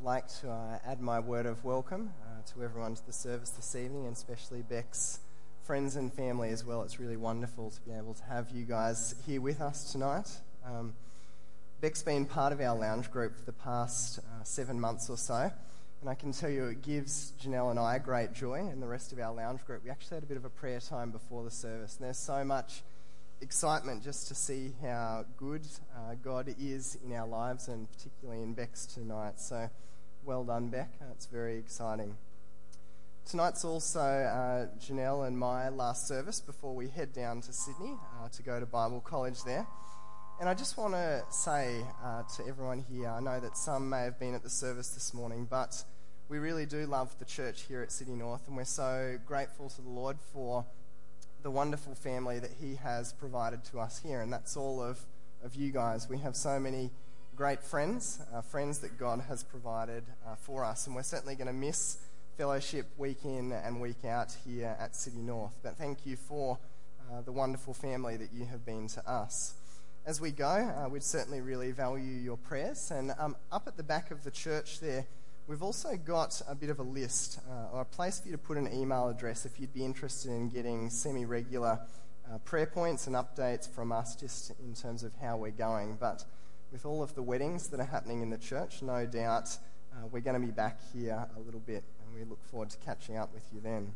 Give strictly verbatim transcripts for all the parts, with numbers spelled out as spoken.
like to uh, add my word of welcome uh, to everyone to the service this evening, and especially Beck's friends and family as well. It's really wonderful to be able to have you guys here with us tonight. Um, Beck's been part of our lounge group for the past uh, seven months or so, and I can tell you it gives Janelle and I great joy, and the rest of our lounge group. We actually had a bit of a prayer time before the service, and there's so much excitement just to see how good uh, God is in our lives, and particularly in Beck's tonight. So well done, Beck. Uh, it's very exciting. Tonight's also uh, Janelle and my last service before we head down to Sydney uh, to go to Bible college there. And I just want to say uh, to everyone here, I know that some may have been at the service this morning, but we really do love the church here at City North, and we're so grateful to the Lord for the wonderful family that he has provided to us here, and that's all of, of you guys. We have so many great friends, uh, friends that God has provided uh, for us, and we're certainly going to miss fellowship week in and week out here at City North. But thank you for uh, the wonderful family that you have been to us. As we go, uh, we'd certainly really value your prayers, and um, up at the back of the church there, we've also got a bit of a list, uh, or a place for you to put an email address if you'd be interested in getting semi-regular uh, prayer points and updates from us just in terms of how we're going. But with all of the weddings that are happening in the church, no doubt uh, we're going to be back here a little bit, and we look forward to catching up with you then.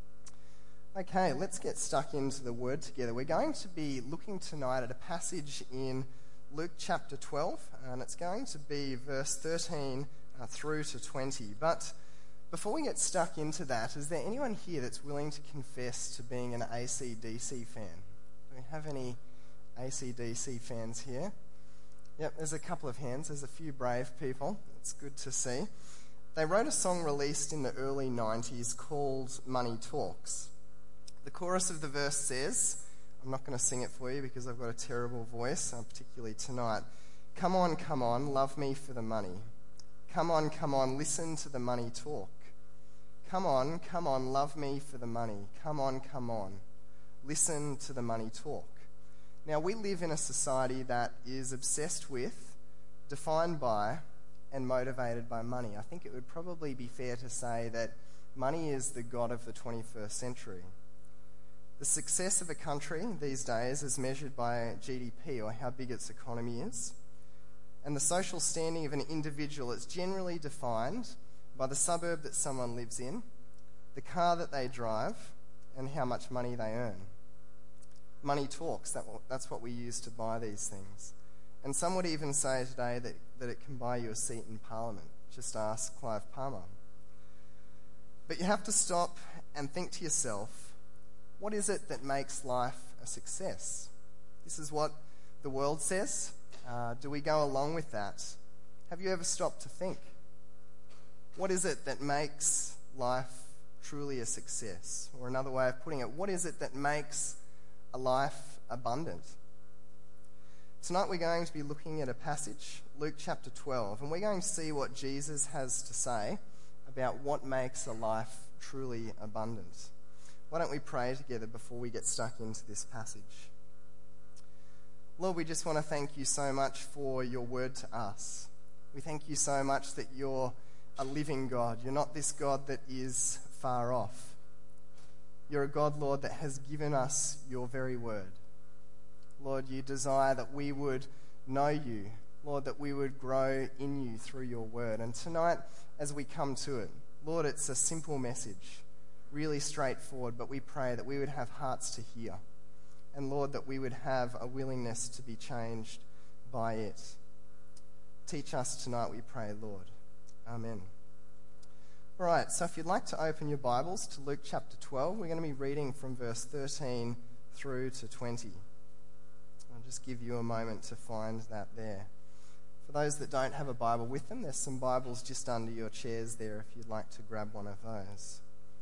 Okay, let's get stuck into the Word together. We're going to be looking tonight at a passage in Luke chapter twelve, and it's going to be verse thirteen Uh, through to twenty. But before we get stuck into that, is there anyone here that's willing to confess to being an A C D C fan? Do we have any A C D C fans here? Yep, there's a couple of hands. There's a few brave people. It's good to see. They wrote a song released in the early nineties called Money Talks. The chorus of the verse says, I'm not going to sing it for you because I've got a terrible voice, uh, particularly tonight. Come on, come on, love me for the money. Come on, come on, listen to the money talk. Come on, come on, love me for the money. Come on, come on, listen to the money talk. Now, we live in a society that is obsessed with, defined by, and motivated by money. I think it would probably be fair to say that money is the god of the twenty-first century. The success of a country these days is measured by G D P, or how big its economy is. And the social standing of an individual is generally defined by the suburb that someone lives in, the car that they drive, and how much money they earn. Money talks, that, that's what we use to buy these things. And some would even say today that, that it can buy you a seat in Parliament. Just ask Clive Palmer. But you have to stop and think to yourself, what is it that makes life a success? This is what the world says. Uh, do we go along with that? Have you ever stopped to think? What is it that makes life truly a success? Or another way of putting it, what is it that makes a life abundant? Tonight we're going to be looking at a passage, Luke chapter twelve, and we're going to see what Jesus has to say about what makes a life truly abundant. Why don't we pray together before we get stuck into this passage? Lord, we just want to thank you so much for your word to us. We thank you so much that you're a living God. You're not this God that is far off. You're a God, Lord, that has given us your very word. Lord, you desire that we would know you. Lord, that we would grow in you through your word. And tonight, as we come to it, Lord, it's a simple message, really straightforward, but we pray that we would have hearts to hear. And Lord, that we would have a willingness to be changed by it. Teach us tonight, we pray, Lord. Amen. All right, so if you'd like to open your Bibles to Luke chapter twelve, we're going to be reading from verse thirteen through to twenty. I'll just give you a moment to find that there. For those that don't have a Bible with them, there's some Bibles just under your chairs there if you'd like to grab one of those.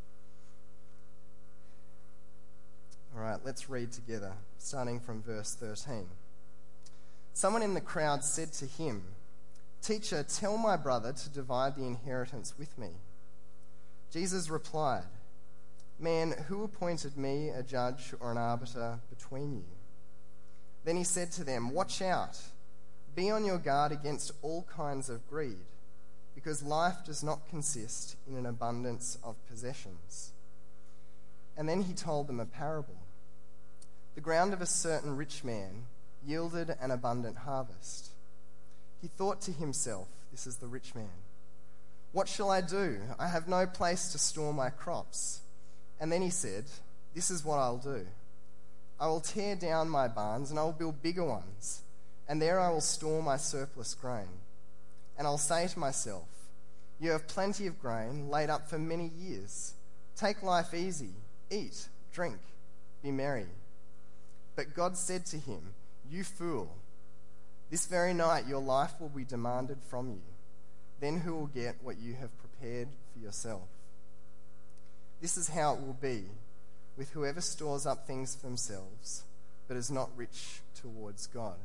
All right, let's read together, starting from verse thirteen. Someone in the crowd said to him, "Teacher, tell my brother to divide the inheritance with me." Jesus replied, "Man, who appointed me a judge or an arbiter between you?" Then he said to them, "Watch out. Be on your guard against all kinds of greed. because life does not consist in an abundance of possessions." And then he told them a parable. "The ground of a certain rich man yielded an abundant harvest. He thought to himself," this is the rich man, "what shall I do? I have no place to store my crops." And then he said, "This is what I'll do. I will tear down my barns and I will build bigger ones, and there I will store my surplus grain. And I'll say to myself, you have plenty of grain laid up for many years. Take life easy, eat, drink, be merry." But God said to him, "You fool, this very night your life will be demanded from you. Then who will get what you have prepared for yourself? This is how it will be with whoever stores up things for themselves, but is not rich towards God."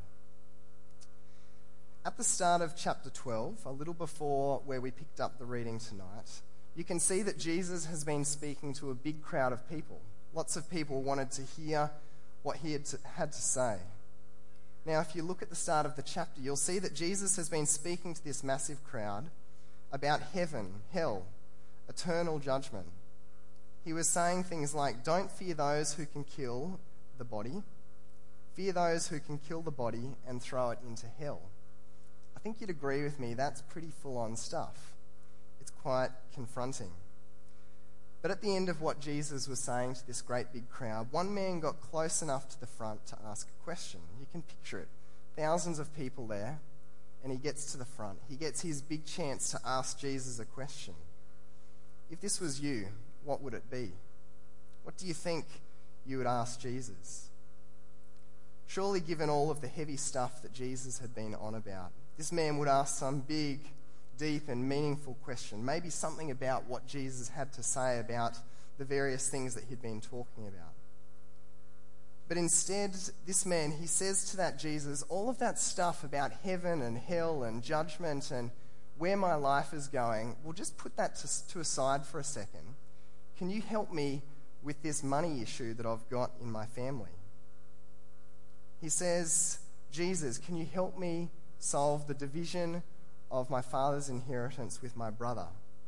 At the start of chapter twelve, a little before where we picked up the reading tonight, you can see that Jesus has been speaking to a big crowd of people. Lots of people wanted to hear what he had to, had to say. Now, if you look at the start of the chapter, you'll see that Jesus has been speaking to this massive crowd about heaven, hell, eternal judgment. He was saying things like, "Don't fear those who can kill the body. Fear those who can kill the body and throw it into hell." I think you'd agree with me, that's pretty full-on stuff. It's quite confronting. But at the end of what Jesus was saying to this great big crowd, one man got close enough to the front to ask a question. You can picture it. Thousands of people there, and he gets to the front. He gets his big chance to ask Jesus a question. If this was you, what would it be? What do you think you would ask Jesus? Surely, given all of the heavy stuff that Jesus had been on about, this man would ask some big, deep and meaningful question, maybe something about what Jesus had to say about the various things that he'd been talking about. But instead, this man, he says to that Jesus, all of that stuff about heaven and hell and judgment and where my life is going, well, just put that to, to aside for a second. Can you help me with this money issue that I've got in my family? He says, "Jesus, can you help me solve the division of my father's inheritance with my brother?"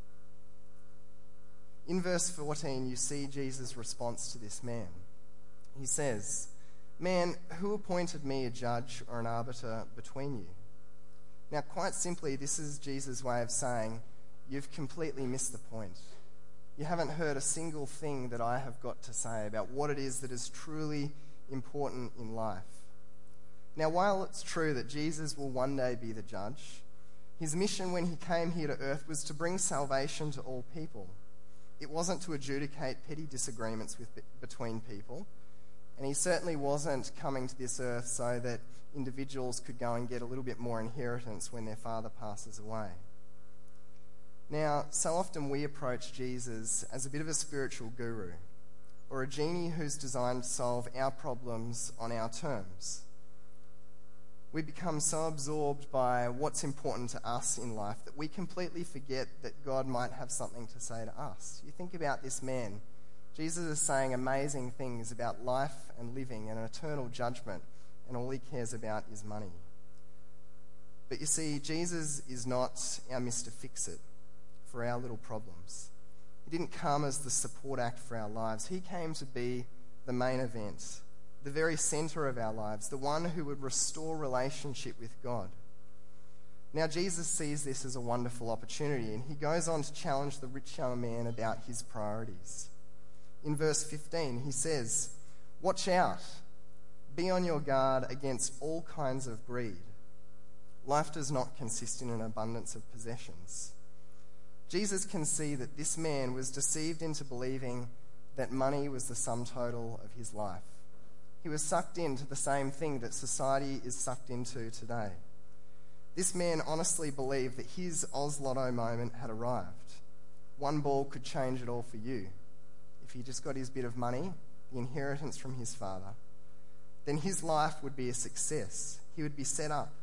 In verse fourteen, you see Jesus' response to this man. He says, "Man, who appointed me a judge or an arbiter between you?" Now, quite simply, this is Jesus' way of saying, you've completely missed the point. You haven't heard a single thing that I have got to say about what it is that is truly important in life. Now, while it's true that Jesus will one day be the judge, his mission when he came here to earth was to bring salvation to all people. It wasn't to adjudicate petty disagreements with, between people, and he certainly wasn't coming to this earth so that individuals could go and get a little bit more inheritance when their father passes away. Now, so often we approach Jesus as a bit of a spiritual guru, or a genie who's designed to solve our problems on our terms. We become so absorbed by what's important to us in life that we completely forget that God might have something to say to us. You think about this man. Jesus is saying amazing things about life and living and an eternal judgment, and all he cares about is money. But you see, Jesus is not our Mister Fix-It for our little problems. He didn't come as the support act for our lives. He came to be the main event, the very centre of our lives, the one who would restore relationship with God. Now, Jesus sees this as a wonderful opportunity, and he goes on to challenge the rich young man about his priorities. In verse fifteen, he says, "Watch out. Be on your guard against all kinds of greed. Life does not consist in an abundance of possessions." Jesus can see that this man was deceived into believing that money was the sum total of his life. He was sucked into the same thing that society is sucked into today. This man honestly believed that his Oz Lotto moment had arrived. One ball could change it all for you. If he just got his bit of money, the inheritance from his father, then his life would be a success. He would be set up.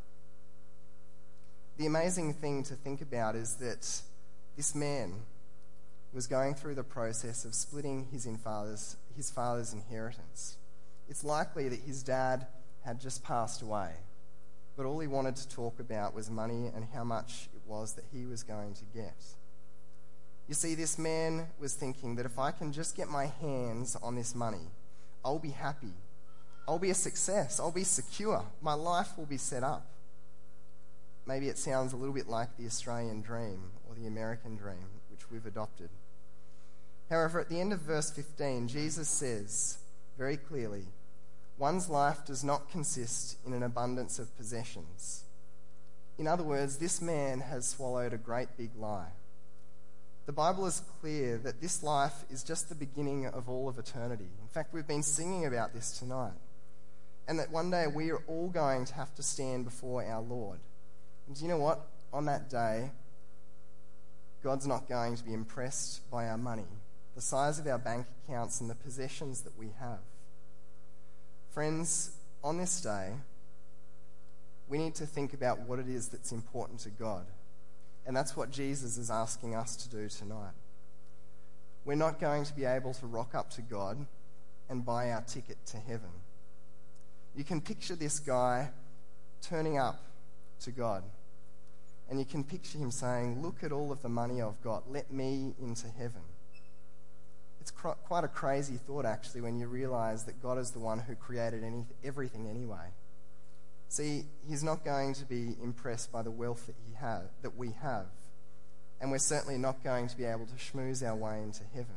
The amazing thing to think about is that this man was going through the process of splitting his, in father's, his father's inheritance. It's likely that his dad had just passed away. but all he wanted to talk about was money and how much it was that he was going to get. You see, this man was thinking that if I can just get my hands on this money, I'll be happy. I'll be a success. I'll be secure. My life will be set up. Maybe it sounds a little bit like the Australian dream or the American dream, which we've adopted. However, at the end of verse fifteen, Jesus says very clearly, one's life does not consist in an abundance of possessions. In other words, this man has swallowed a great big lie. The Bible is clear that this life is just the beginning of all of eternity. In fact, we've been singing about this tonight. And that one day we are all going to have to stand before our Lord. And do you know what? On that day, God's not going to be impressed by our money, the size of our bank accounts and the possessions that we have. Friends, on this day, we need to think about what it is that's important to God. And that's what Jesus is asking us to do tonight. We're not going to be able to rock up to God and buy our ticket to heaven. You can picture this guy turning up to God. And you can picture him saying, look at all of the money I've got. Let me into heaven. It's cr- quite a crazy thought, actually, when you realize that God is the one who created any- everything anyway. See, he's not going to be impressed by the wealth that he have, that we have. And we're certainly not going to be able to schmooze our way into heaven.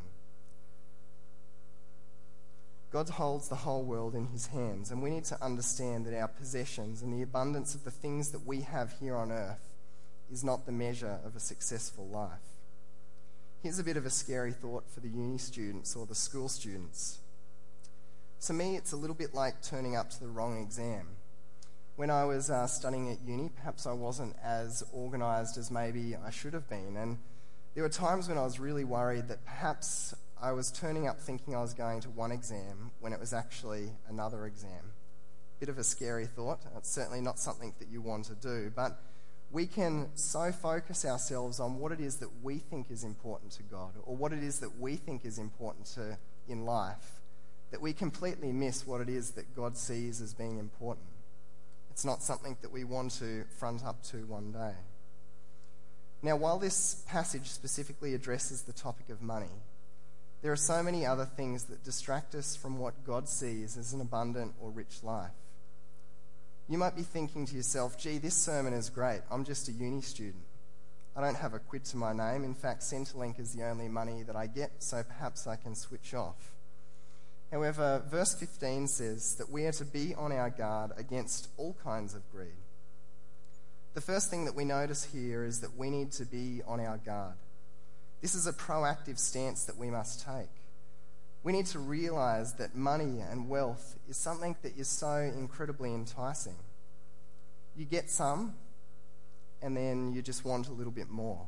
God holds the whole world in his hands, and we need to understand that our possessions and the abundance of the things that we have here on earth is not the measure of a successful life. Here's a bit of a scary thought for the uni students or the school students. To me, it's a little bit like turning up to the wrong exam. When I was uh, studying at uni, perhaps I wasn't as organised as maybe I should have been. And there were times when I was really worried that perhaps I was turning up thinking I was going to one exam when it was actually another exam. Bit of a scary thought. It's certainly not something that you want to do. But we can so focus ourselves on what it is that we think is important to God or what it is that we think is important to in life that we completely miss what it is that God sees as being important. It's not something that we want to front up to one day. Now, while this passage specifically addresses the topic of money, there are so many other things that distract us from what God sees as an abundant or rich life. You might be thinking to yourself, gee, this sermon is great. I'm just a uni student. I don't have a quid to my name. In fact, Centrelink is the only money that I get, so perhaps I can switch off. However, verse fifteen says that we are to be on our guard against all kinds of greed. The first thing that we notice here is that we need to be on our guard. This is a proactive stance that we must take. We need to realise that money and wealth is something that is so incredibly enticing. You get some, and then you just want a little bit more.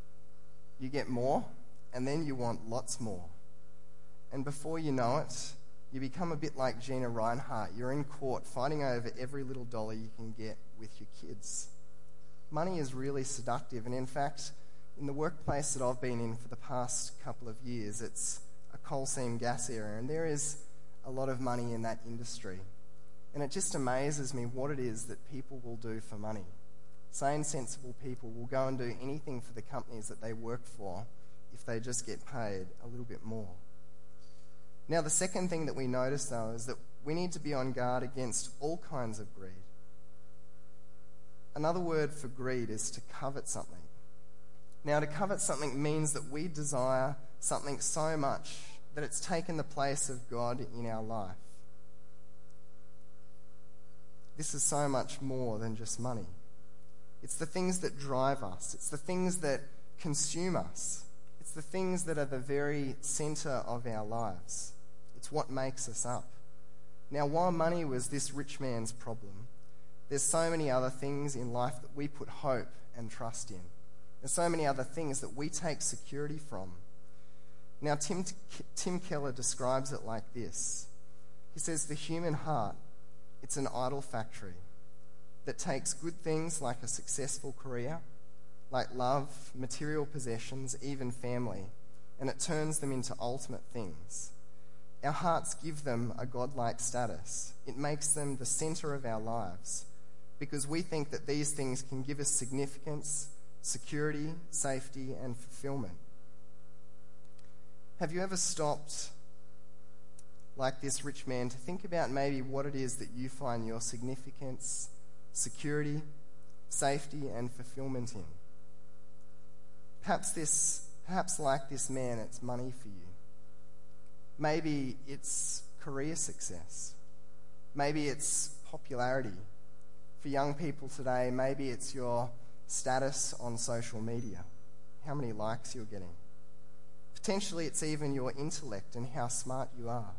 You get more, and then you want lots more. And before you know it, you become a bit like Gina Reinhardt. You're in court fighting over every little dollar you can get with your kids. Money is really seductive, and in fact, in the workplace that I've been in for the past couple of years, it's a coal seam gas area, and there is a lot of money in that industry. And it just amazes me what it is that people will do for money. Sane, sensible people will go and do anything for the companies that they work for if they just get paid a little bit more. Now, the second thing that we notice, though, is that we need to be on guard against all kinds of greed. Another word for greed is to covet something. Now, to covet something means that we desire something so much that it's taken the place of God in our life. This is so much more than just money. It's the things that drive us. It's the things that consume us. It's the things that are the very centre of our lives. It's what makes us up. Now, while money was this rich man's problem, there's so many other things in life that we put hope and trust in. There's so many other things that we take security from. Now, Tim, Tim Keller describes it like this. He says, the human heart, it's an idol factory that takes good things like a successful career, like love, material possessions, even family, and it turns them into ultimate things. Our hearts give them a godlike status. It makes them the centre of our lives. because we think that these things can give us significance, security, safety, and fulfillment. Have you ever stopped, like this rich man, to think about maybe what it is that you find your significance, security, safety, and fulfillment in? Perhaps this, perhaps like this man, it's money for you. Maybe it's career success. Maybe it's popularity. For young people today, maybe it's your status on social media, how many likes you're getting. Potentially it's even your intellect and how smart you are.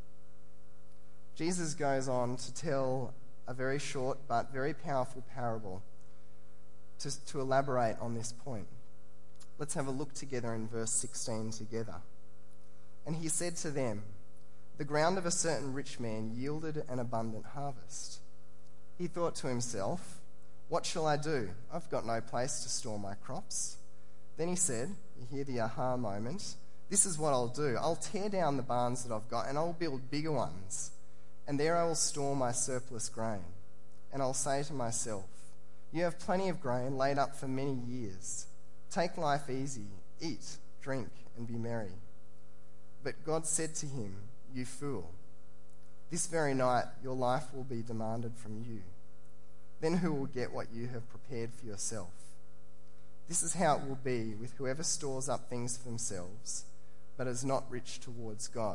Jesus goes on to tell a very short but very powerful parable to, to elaborate on this point. Let's have a look together in verse sixteen together. And he said to them, "The ground of a certain rich man yielded an abundant harvest. He thought to himself, 'What shall I do? I've got no place to store my crops.' Then he said," you hear the aha moment, "This is what I'll do. I'll tear down the barns that I've got and I'll build bigger ones. And there I will store my surplus grain. And I'll say to myself, 'You have plenty of grain laid up for many years. Take life easy, eat, drink, and be merry.' But God said to him, 'You fool, this very night your life will be demanded from you. Then who will get what you have prepared for yourself? This is how it will be with whoever stores up things for themselves, but is not rich towards God.'"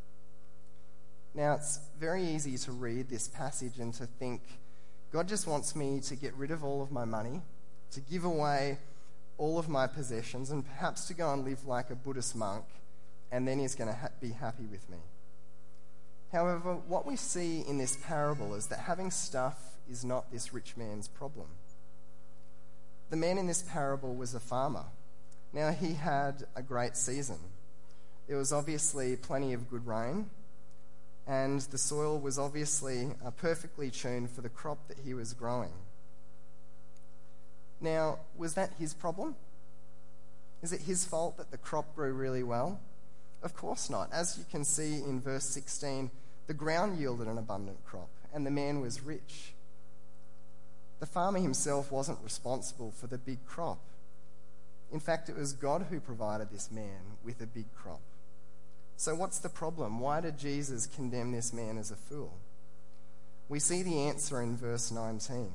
Now, it's very easy to read this passage and to think, God just wants me to get rid of all of my money, to give away all of my possessions, and perhaps to go and live like a Buddhist monk, and then he's going to ha- be happy with me. However, what we see in this parable is that having stuff is not this rich man's problem. The man in this parable was a farmer. Now, he had a great season. There was obviously plenty of good rain, and the soil was obviously uh, perfectly tuned for the crop that he was growing. Now, was that his problem? Is it his fault that the crop grew really well? Of course not. As you can see in verse sixteen, the ground yielded an abundant crop, and the man was rich. The farmer himself wasn't responsible for the big crop. In fact, it was God who provided this man with a big crop. So what's the problem? Why did Jesus condemn this man as a fool? We see the answer in verse nineteen.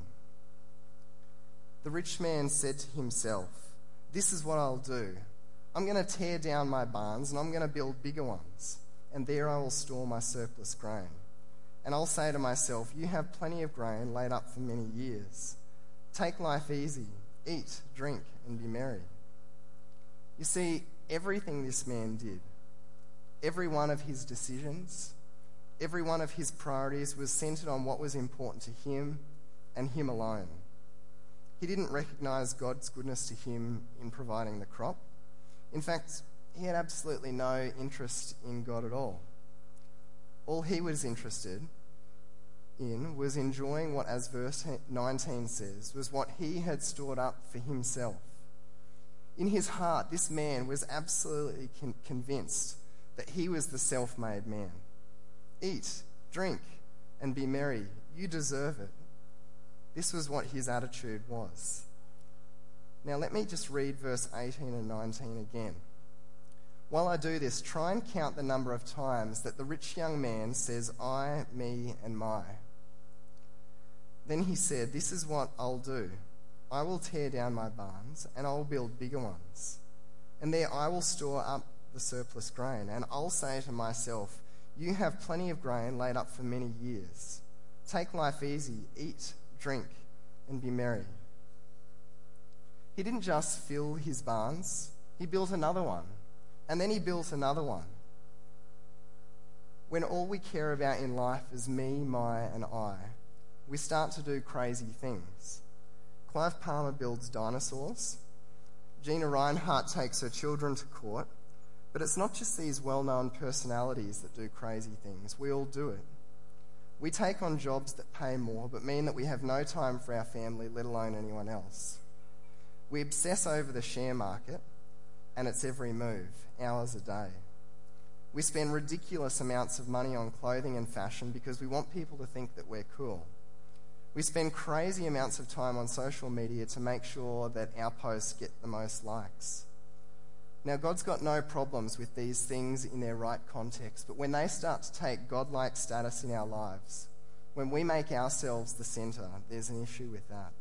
The rich man said to himself, "This is what I'll do. I'm going to tear down my barns and I'm going to build bigger ones, and there I will store my surplus grain. And I'll say to myself, 'You have plenty of grain laid up for many years. Take life easy, eat, drink, and be merry.'" You see, everything this man did, every one of his decisions, every one of his priorities was centered on what was important to him and him alone. He didn't recognize God's goodness to him in providing the crop. In fact, he had absolutely no interest in God at all. All he was interested in was enjoying what, as verse nineteen says, was what he had stored up for himself. In his heart, this man was absolutely con- convinced that he was the self-made man. "Eat, drink, and be merry. You deserve it." This was what his attitude was. Now let me just read verse eighteen and nineteen again. While I do this, try and count the number of times that the rich young man says, "I, me, and my." Then he said, "This is what I'll do. I will tear down my barns, and I will build bigger ones. And there I will store up the surplus grain, and I'll say to myself, 'You have plenty of grain laid up for many years. Take life easy, eat, drink, and be merry.'" He didn't just fill his barns, he built another one, and then he built another one. When all we care about in life is me, my, and I, we start to do crazy things. Clive Palmer builds dinosaurs. Gina Reinhardt takes her children to court. But it's not just these well-known personalities that do crazy things. We all do it. We take on jobs that pay more but mean that we have no time for our family, let alone anyone else. We obsess over the share market and its every move, hours a day. We spend ridiculous amounts of money on clothing and fashion because we want people to think that we're cool. We spend crazy amounts of time on social media to make sure that our posts get the most likes. Now, God's got no problems with these things in their right context, but when they start to take godlike status in our lives, when we make ourselves the centre, there's an issue with that.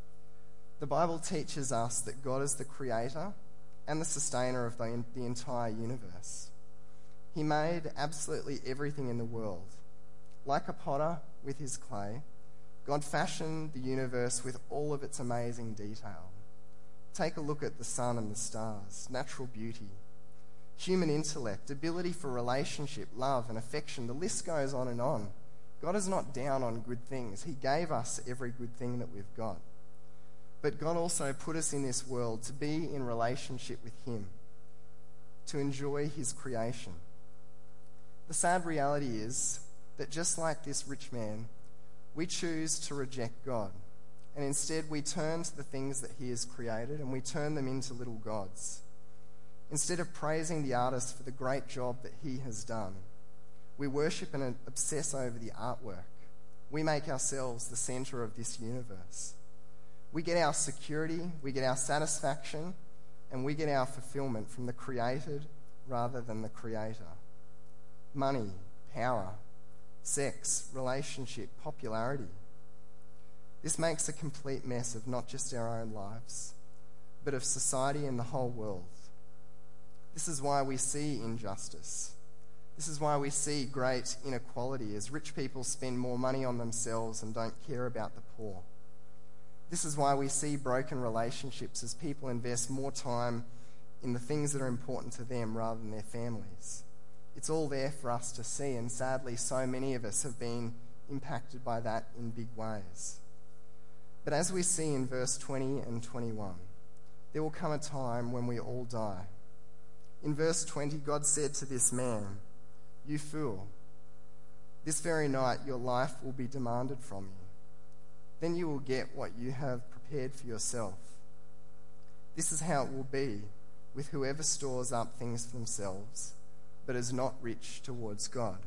The Bible teaches us that God is the creator and the sustainer of the, the entire universe. He made absolutely everything in the world. Like a potter with his clay, God fashioned the universe with all of its amazing detail. Take a look at the sun and the stars, natural beauty, human intellect, ability for relationship, love and affection. The list goes on and on. God is not down on good things. He gave us every good thing that we've got. But God also put us in this world to be in relationship with him, to enjoy his creation. The sad reality is that just like this rich man, we choose to reject God. And instead we turn to the things that he has created and we turn them into little gods. Instead of praising the artist for the great job that he has done, we worship and obsess over the artwork. We make ourselves the centre of this universe. We get our security, we get our satisfaction, and we get our fulfillment from the created rather than the creator. Money, power, sex, relationship, popularity. This makes a complete mess of not just our own lives, but of society and the whole world. This is why we see injustice. This is why we see great inequality as rich people spend more money on themselves and don't care about the poor. This is why we see broken relationships as people invest more time in the things that are important to them rather than their families. It's all there for us to see, and sadly, so many of us have been impacted by that in big ways. But as we see in verse twenty and twenty-one, there will come a time when we all die. In verse twenty, God said to this man, "You fool, this very night your life will be demanded from you. Then you will get what you have prepared for yourself. This is how it will be with whoever stores up things for themselves, but is not rich towards God."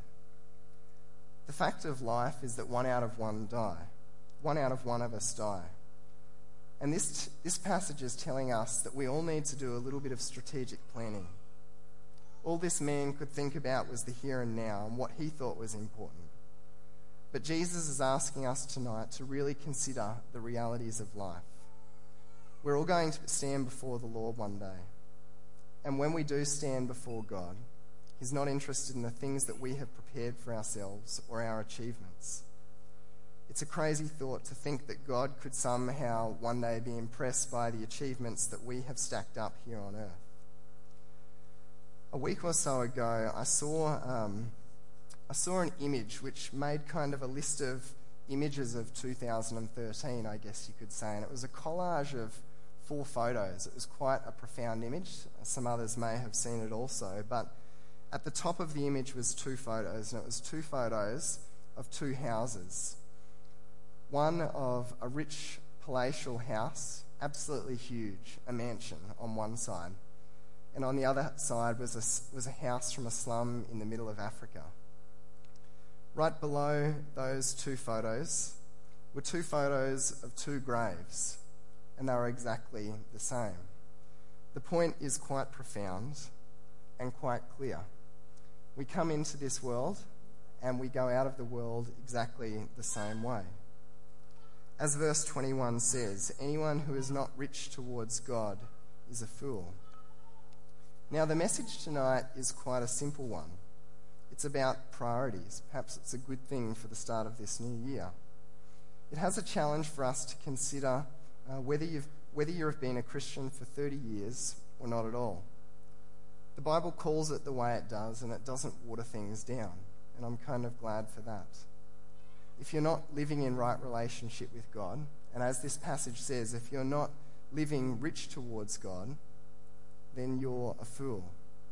The fact of life is that one out of one die. One out of one of us die. And this, this passage is telling us that we all need to do a little bit of strategic planning. All this man could think about was the here and now and what he thought was important. But Jesus is asking us tonight to really consider the realities of life. We're all going to stand before the Lord one day. And when we do stand before God, he's not interested in the things that we have prepared for ourselves or our achievements. It's a crazy thought to think that God could somehow one day be impressed by the achievements that we have stacked up here on earth. A week or so ago, I saw um, I saw an image which made kind of a list of images of two thousand thirteen, I guess you could say, and it was a collage of four photos. It was quite a profound image. Some others may have seen it also, but at the top of the image was two photos, and it was two photos of two houses. One of a rich palatial house, absolutely huge, a mansion on one side. And on the other side was a, was a house from a slum in the middle of Africa. Right below those two photos were two photos of two graves, and they were exactly the same. The point is quite profound and quite clear. We come into this world and we go out of the world exactly the same way. As verse twenty-one says, anyone who is not rich towards God is a fool. Now, the message tonight is quite a simple one. It's about priorities. Perhaps it's a good thing for the start of this new year. It has a challenge for us to consider uh, whether you've whether you have been a Christian for thirty years or not at all. The Bible calls it the way it does, and it doesn't water things down, and I'm kind of glad for that. If you're not living in right relationship with God, and as this passage says, if you're not living rich towards God, then you're a fool.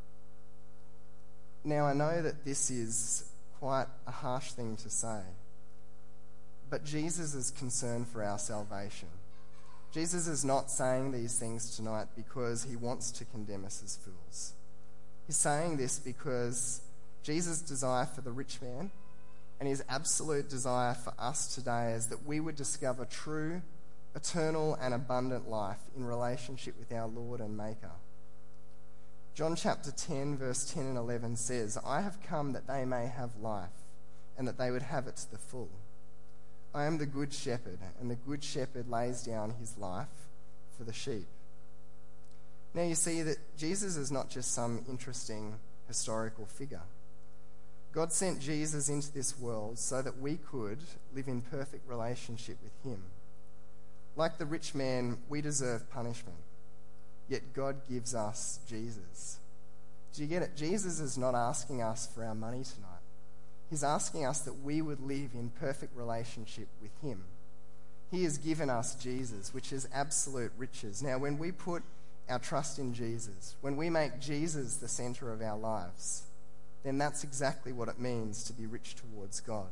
Now, I know that this is quite a harsh thing to say, but Jesus is concerned for our salvation. Jesus is not saying these things tonight because he wants to condemn us as fools. He's saying this because Jesus' desire for the rich man and his absolute desire for us today is that we would discover true, eternal and abundant life in relationship with our Lord and Maker. John chapter ten, verse ten and eleven says, "I have come that they may have life, and that they would have it to the full. I am the good shepherd, and the good shepherd lays down his life for the sheep." Now you see that Jesus is not just some interesting historical figure. God sent Jesus into this world so that we could live in perfect relationship with him. Like the rich man, we deserve punishment, yet God gives us Jesus. Do you get it? Jesus is not asking us for our money tonight. He's asking us that we would live in perfect relationship with him. He has given us Jesus, which is absolute riches. Now, when we put our trust in Jesus, when we make Jesus the centre of our lives, then that's exactly what it means to be rich towards God.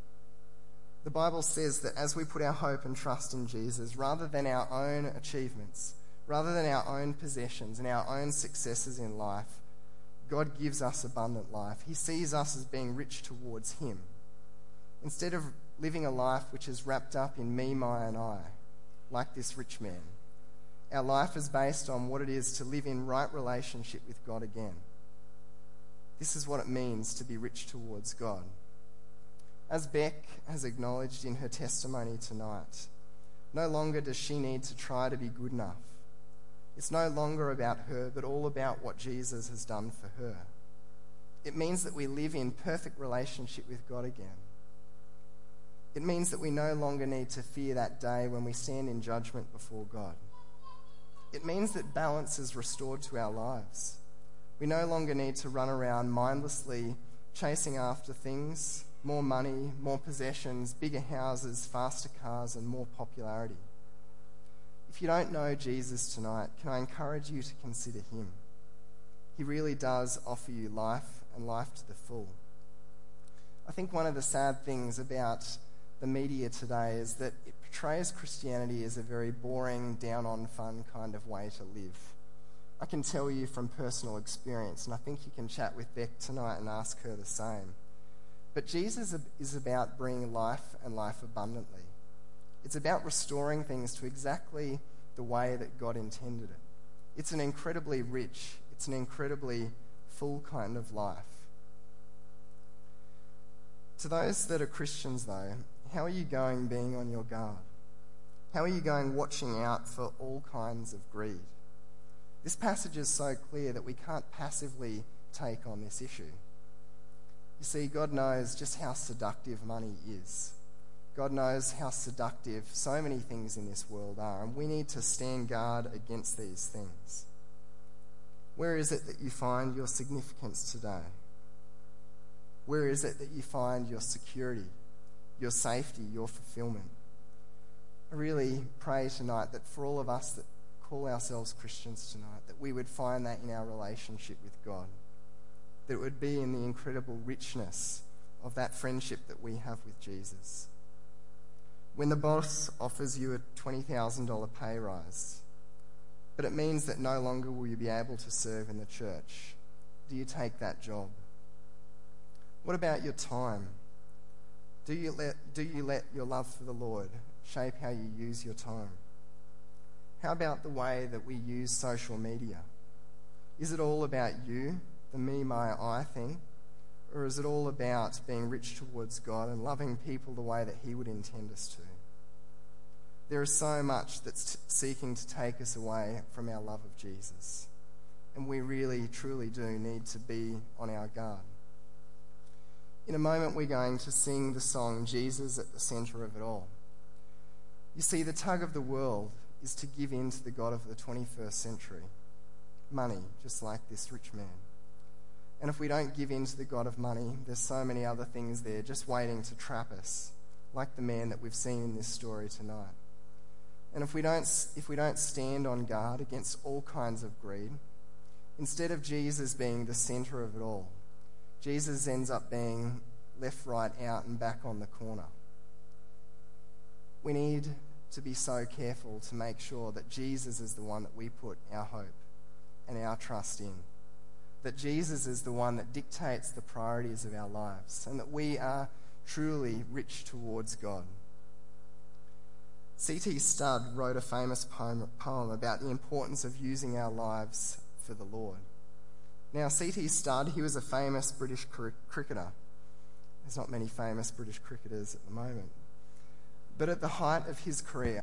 The Bible says that as we put our hope and trust in Jesus, rather than our own achievements, rather than our own possessions and our own successes in life, God gives us abundant life. He sees us as being rich towards him. Instead of living a life which is wrapped up in me, my, and I, like this rich man, our life is based on what it is to live in right relationship with God again. This is what it means to be rich towards God. As Beck has acknowledged in her testimony tonight, no longer does she need to try to be good enough. It's no longer about her, but all about what Jesus has done for her. It means that we live in perfect relationship with God again. It means that we no longer need to fear that day when we stand in judgment before God. It means that balance is restored to our lives. We no longer need to run around mindlessly chasing after things, more money, more possessions, bigger houses, faster cars, and more popularity. If you don't know Jesus tonight, can I encourage you to consider him? He really does offer you life and life to the full. I think one of the sad things about the media today is that it portrays Christianity as a very boring, down-on-fun kind of way to live. I can tell you from personal experience, and I think you can chat with Beck tonight and ask her the same. But Jesus is about bringing life and life abundantly. It's about restoring things to exactly the way that God intended it. It's an incredibly rich, it's an incredibly full kind of life. To those that are Christians, though, how are you going being on your guard? How are you going watching out for all kinds of greed? This passage is so clear that we can't passively take on this issue. You see, God knows just how seductive money is. God knows how seductive so many things in this world are, and we need to stand guard against these things. Where is it that you find your significance today? Where is it that you find your security, your safety, your fulfillment? I really pray tonight that for all of us that call ourselves Christians tonight, that we would find that in our relationship with God, that it would be in the incredible richness of that friendship that we have with Jesus. When the boss offers you a twenty thousand dollars pay rise, but it means that no longer will you be able to serve in the church, do you take that job? What about your time? Do you let, do you let your love for the Lord shape how you use your time? How about the way that we use social media? Is it all about you, the me, my, I thing? Or is it all about being rich towards God and loving people the way that he would intend us to? There is so much that's t- seeking to take us away from our love of Jesus. And we really, truly do need to be on our guard. In a moment, we're going to sing the song, Jesus at the Centre of It All. You see, the tug of the world is to give in to the God of the twenty-first century. Money, just like this rich man. And if we don't give in to the God of money, there's so many other things there just waiting to trap us, like the man that we've seen in this story tonight. And if we don't, if we don't stand on guard against all kinds of greed, instead of Jesus being the centre of it all, Jesus ends up being left, right, out, and back on the corner. We need to be so careful to make sure that Jesus is the one that we put our hope and our trust in. That Jesus is the one that dictates the priorities of our lives, and that we are truly rich towards God. C T Studd wrote a famous poem, poem about the importance of using our lives for the Lord. Now, C T Studd, he was a famous British cr- cricketer. There's not many famous British cricketers at the moment. But at the height of his career,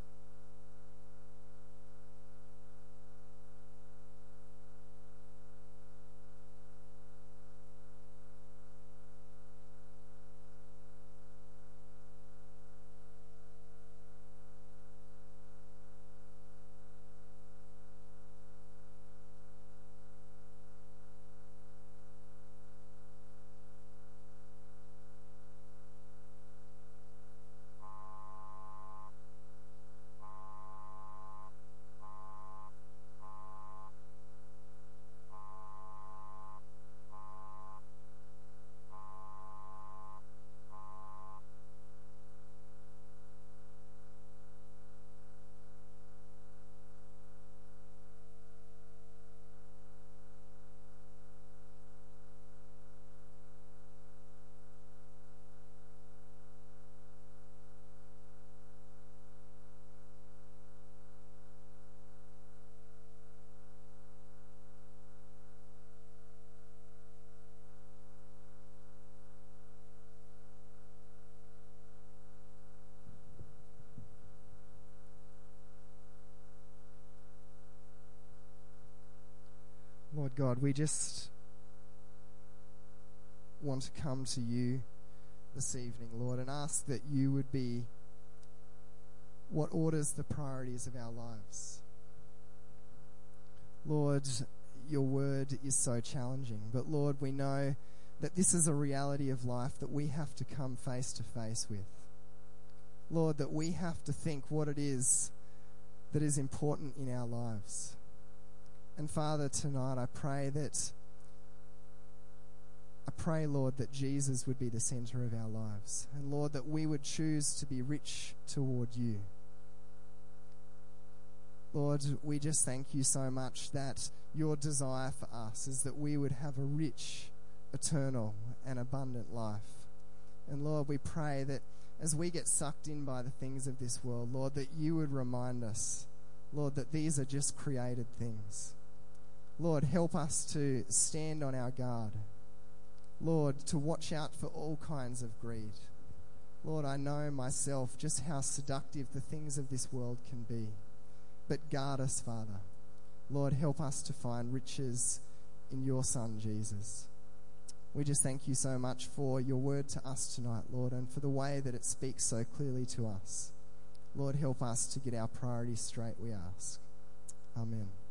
Lord God, we just want to come to you this evening, Lord, and ask that you would be what orders the priorities of our lives. Lord, your word is so challenging, but Lord, we know that this is a reality of life that we have to come face to face with. Lord, that we have to think what it is that is important in our lives. And Father, tonight I pray that, I pray, Lord, that Jesus would be the center of our lives. And Lord, that we would choose to be rich toward you. Lord, we just thank you so much that your desire for us is that we would have a rich, eternal, and abundant life. And Lord, we pray that as we get sucked in by the things of this world, Lord, that you would remind us, Lord, that these are just created things. Lord, help us to stand on our guard. Lord, to watch out for all kinds of greed. Lord, I know myself just how seductive the things of this world can be. But guard us, Father. Lord, help us to find riches in your Son, Jesus. We just thank you so much for your word to us tonight, Lord, and for the way that it speaks so clearly to us. Lord, help us to get our priorities straight, we ask. Amen.